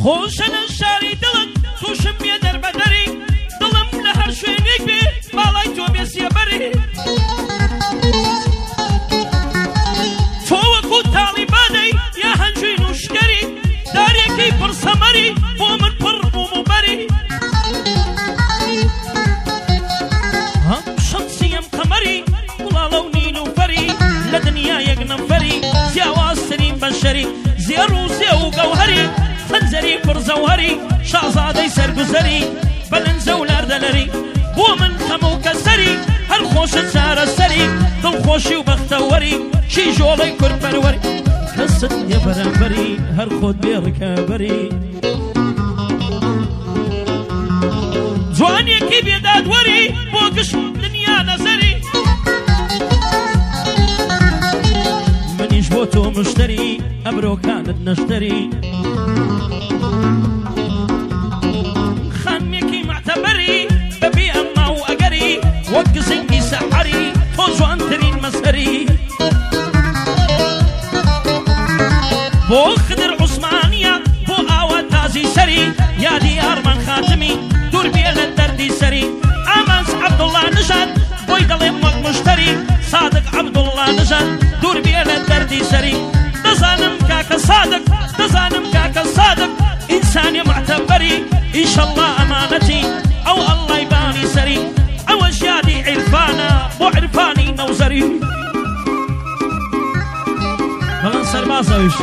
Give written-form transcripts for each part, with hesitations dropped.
خۆشەنە شاری دڵت تووشم بێ دەربەدەری دڵم لە هەر شوێنێک بێ باڵای تۆ بێ سێبەری تۆ وەکو تاڵیبانەی یا هەنجووی نوشکەری دارێکی پڕسەمەری بۆ من پڕ بووم و بەری شەمسیم قەمەری گوڵاڵە و نیلوفەری لە دنیا یەک نەفەری جیاوازترین بەشەری زێڕ و زێ و گەوهەری خەنجەری پڕزەوهەری شازادەی سەرگوزەری بەلەنجە و لاردەلەری بۆ من خەم و کەسەری هەر خۆشت چارەسەری دڵخۆشی و بەختەوەری شیژۆڵەی کورپەروەری کەست نییە بەرامبەری هەر خۆت بێ ڕکابەری جوانێکی بێدادوەری بۆ گشت دنیا نەزەری منیش بۆ تۆ مشتری ئەبرۆکانت نەشتەری خانمێکی معتەبەری بەبێ ئەمما و ئەگەری وەک گزنگی سەحەری تۆ جوانترین مەسەری بۆ خدر عوسمانیە بۆ ئاوە تازی سەری یادی ئارمان خاتمی دوور بێ لە دەردی سەری ئامانس عەبدوڵڵا نژاد بۆی دەڵێم وەک مشتەری سادق عەبدوڵڵا نژاد دوور بێ لە دەردی سەری دەزانم کاکە سادق دەزانم کاکە سادق ئینسانی معتەبەری ئینشەڵڵا ئەمانەتی ئەو ئەڵڵای بانی سەری ئەوە ژیانی عیرفانە بۆ عیرفانی نەوزەری بەڵام سەربازەویش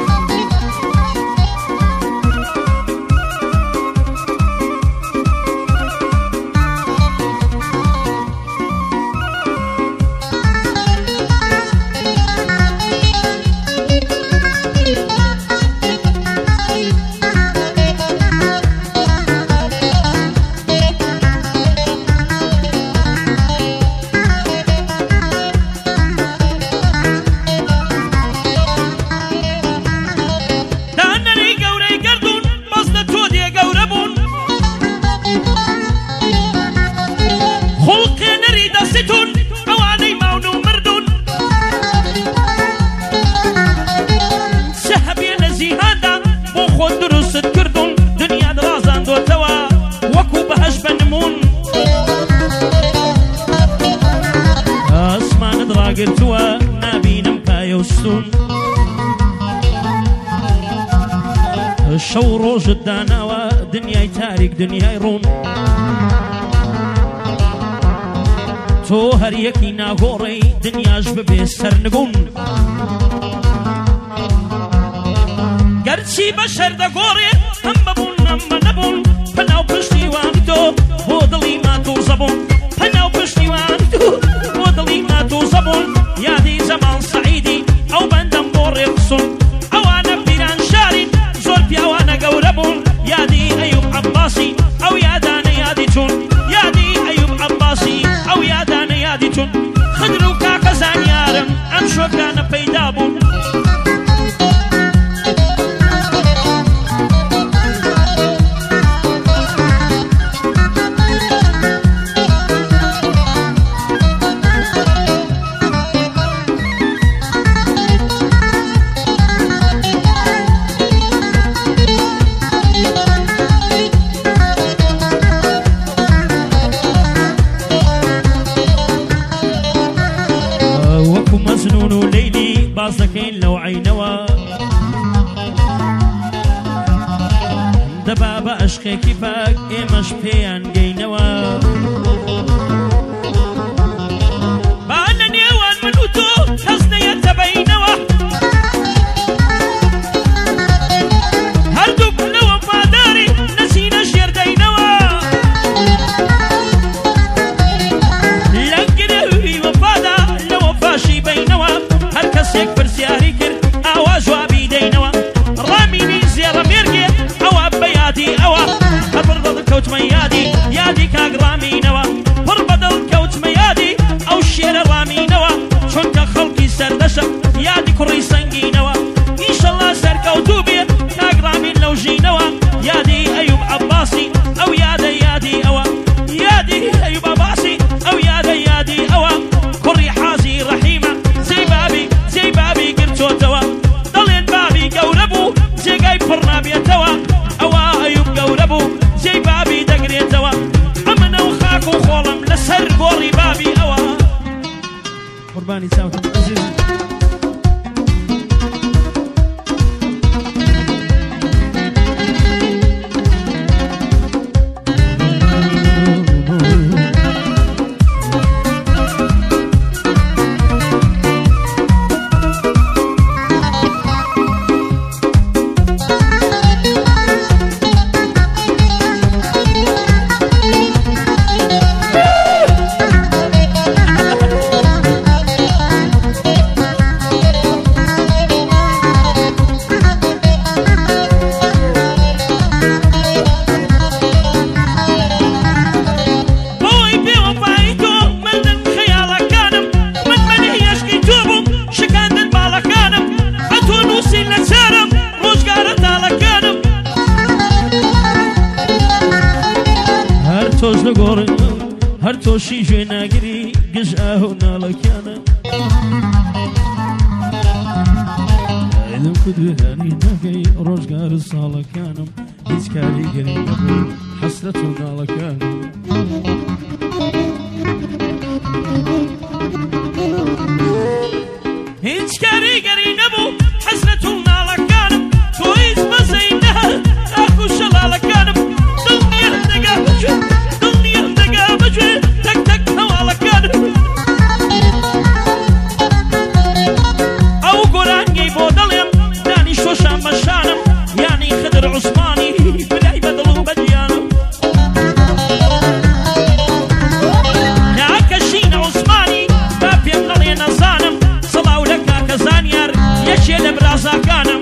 گرتووە نابینم پایە و سون شەو ڕۆژت داناوە دنیای تاریک دنیای ڕوون تۆ هەر یەکی ناگۆڕی دنیاش ببێ سەرنگون گەرچی بەشەر دەگۆڕێ هەم بەبوون هەم بە نەبوون پەناو پشتیوانی تۆ بۆ دڵی ماتوو زەبوون پەناو پشتیوانی تۆ بۆ دڵی ماتوو زەبوون یادی جەمال سەعیدی ئەو بەندەم بۆ ڕێقسون ئەوانە پیران شارین زۆر پیاوانە گەورە بوون یادی ئەیوب عەباسی ئەو یادانە یادی چوون یادی ئەیوب عەباسی ئەو یادانە یادی چوون خدر و کاکە زانیارم ئەم شۆکانە پەیدا بوون مەجنون و لەیلی باز دەکەین لەو عەینەوە دەبا بە عەشقێکی پاک ئێمەش پێیان گەینەوە با لە نێوان من و تۆ کەس نەیەتە بەینەوە هەردووک لە وەفاداری نەچینە ژێردەینەوە لە گرێوی وەفادا لە وەفاشی بەینەوە هەر کەسێک پرسیاری کرد ئاوا جوابی دەینەوە ڕامینی زێڕە مێرگێ ئەوە بە یادی ئەوە هەر بڕدڵ کەوتمە یادی یادی کاک ڕامینەوە پڕ بەدڵ کەوتمە یادی ئەو شێرە ڕامینەوە چونکە خەڵکی سەردەشە یادی کوڕی سەنگینەوە ئینشەڵڵا سەرکەوتوو بێت کاک ڕامین لەو ژینەوە یادی ئەیوب عەباسی ئەو یادە یادی ئەوە یادی ئەیوب عەباسی ئەو یادە یادی ئەوە کوڕی حازی ڕەحیمە جێی بابی گرتۆتەوە دەڵێن بابی گەورە بوو جێگای پڕ نابێتەوە ئەوە كاكم عزيز توز لگور هر توشی جناگری گز آهو نالکانه علم کدو هانی نگی روزگار سالکانم هیچ کاری گری نبو حسرتو نالکانم هیچ کاری گری نبو حسرتو نالکانم تویز بزینه اکو شلالکانم دنیا دگا بجو تك تك هوا لكان أو قراني بودلهم داني شوشان مشانم يعني خضر عثماني بداي بدلو بديانم ناكشين عثماني بابي مغلي نزانم صلاو لك كزانيار يشيل برازا كانم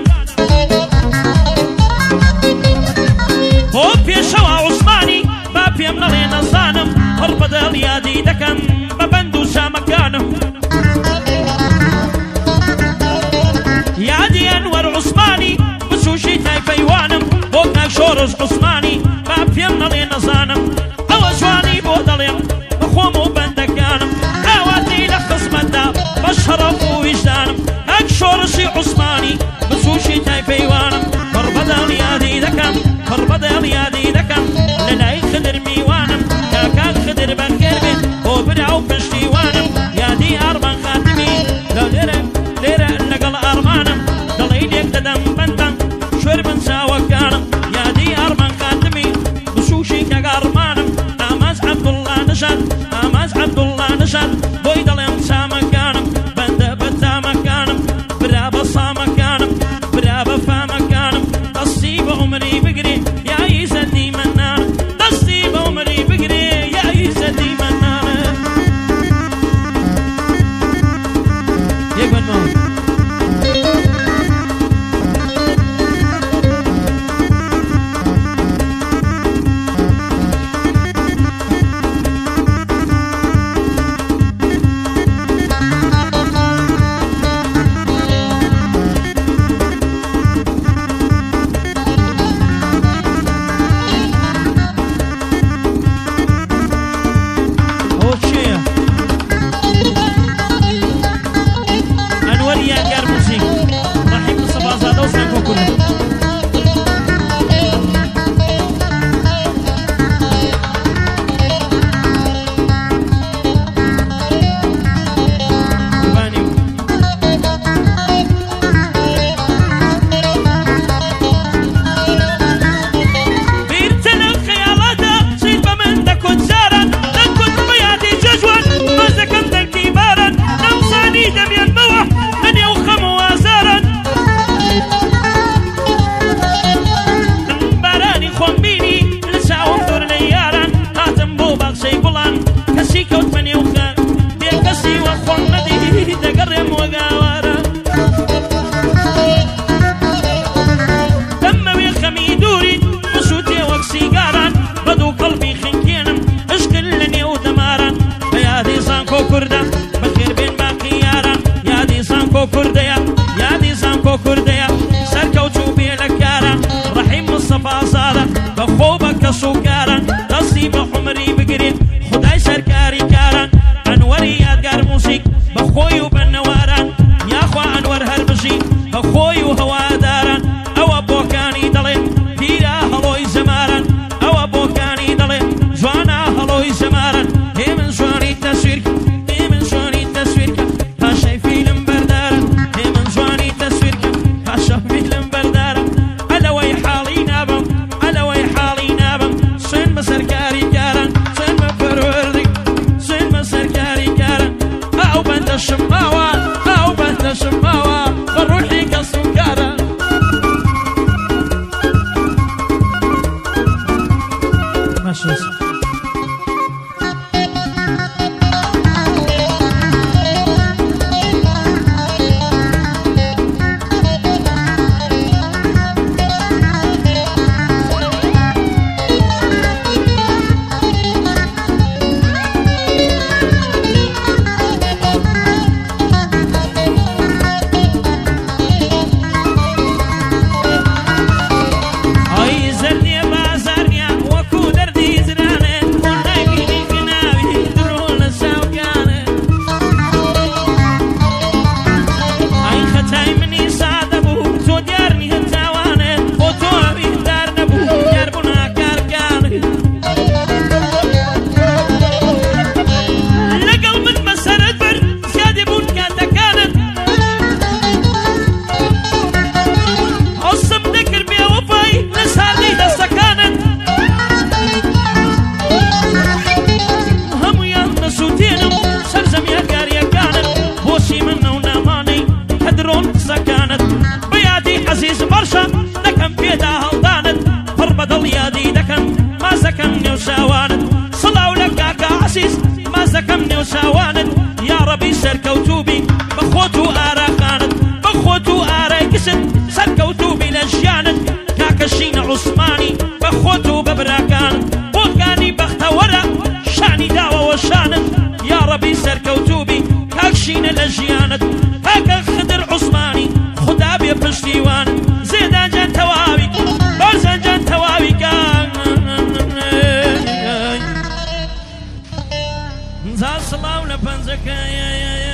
بوبي شوا عثماني بابي مغلي نزانم هربدل يادي دكن ببندو سامكانم يادي انور عثماني بسوشي تاي فيوانم بوكنا شورز عثماني باب يمنا لي نزانم اوزواني بودليم بخومو بندكانم اواتي لخصمتا بشرف ووجدانم هاك شورسي عثماني بسوشي تاي فيوانم هربدل يادي دكن هربدل يادي دكن للاي خدر ميوانم كان خدر بنكربن وبدعو بشتيوانم يا دي أربان خاتمي لو ليرة لقل أرمانم دليديك تدم بنتن شربن ساوكانم يا دي أربان خاتمي بسوشي كأرمانم أماز عبد الله نشد أماز عبد الله نشد بويدلم سامكانم بند بتامكانم برابا صامكانم برابا فامكانم تصيب عمري بقري يا يزدي منانم تصيب عمري بقري يزدي منانه يقبل موت چاوانت یا ڕەبی سەرکەوتوبی بەخۆت و ئاراقانت بەخۆت و ئارایکست سەرکەوتوبی لە ژیانت کاکەشینە عوسمانی بەخۆت و بەبراکانت بۆکانی بەختەوەرە شانی داوەوە شانت یا ڕەبی سەرکەوتوبی کاکشینە لە ژیانت کاکە خدر عوسمانی خدا بێ پشتیوان زێدانجان تەواوی بارزانجان تەواوی کان زار سڵاو لە پەنجەکە